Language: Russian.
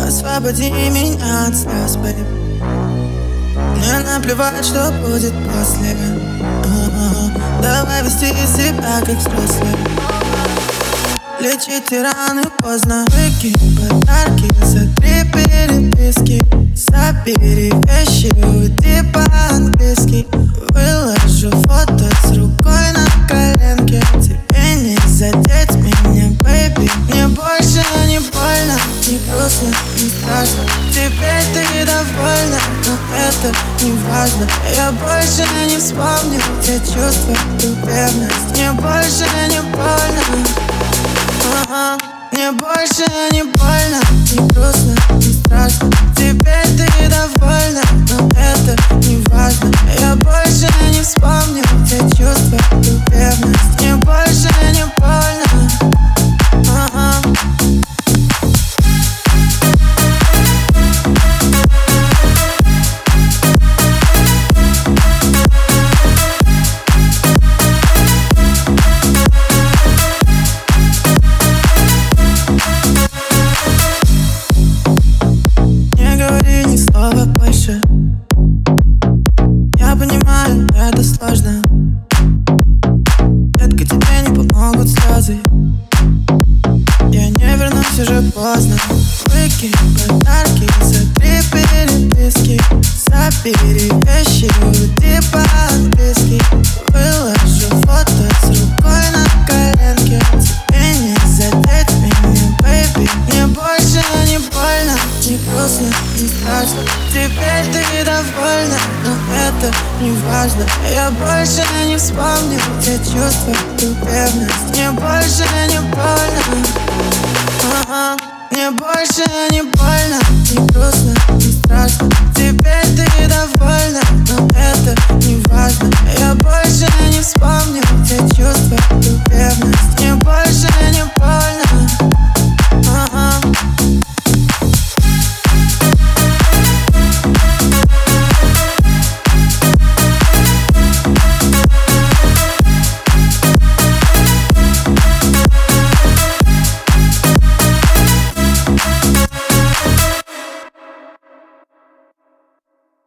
Освободи меня от слез, бэйб. Мне наплевать, что будет после. Давай вести себя как взрослые. Лечить раны поздно. Выкинь подарки за 3 переписки. Забери вещи, уйди по-английски. Выложу фото с рукой на коленке. Тебе не задеть меня, бэйби. Мне больше не больно, не грустно, не страшно. Теперь ты довольна, но это не важно. Я больше не вспомню те чувства, ту ревность. Мне больше не больно. Мне больше не больно, не грустно, не страшно. Теперь ты довольна, но это не важно. Я больше не вспомню те чувства, ту ревность. Мне больше не больно. Больше. Я понимаю, это сложно. Детка, тебе не помогут слезы. Я не вернусь, уже поздно. Выкинь подарки за 3 переписки. Забери вещи, уйди по-английски. Выложу фото с рукой на коленке. Тебе не задеть меня, бэйби. Мне больше не больно, не грустно, не страшно. Теперь ты довольна, но это не важно. Я больше не вспомню те чувства, ту ревность. Мне больше не больно. Мне больше не больно, не грустно, не страшно. Теперь ты довольна, но это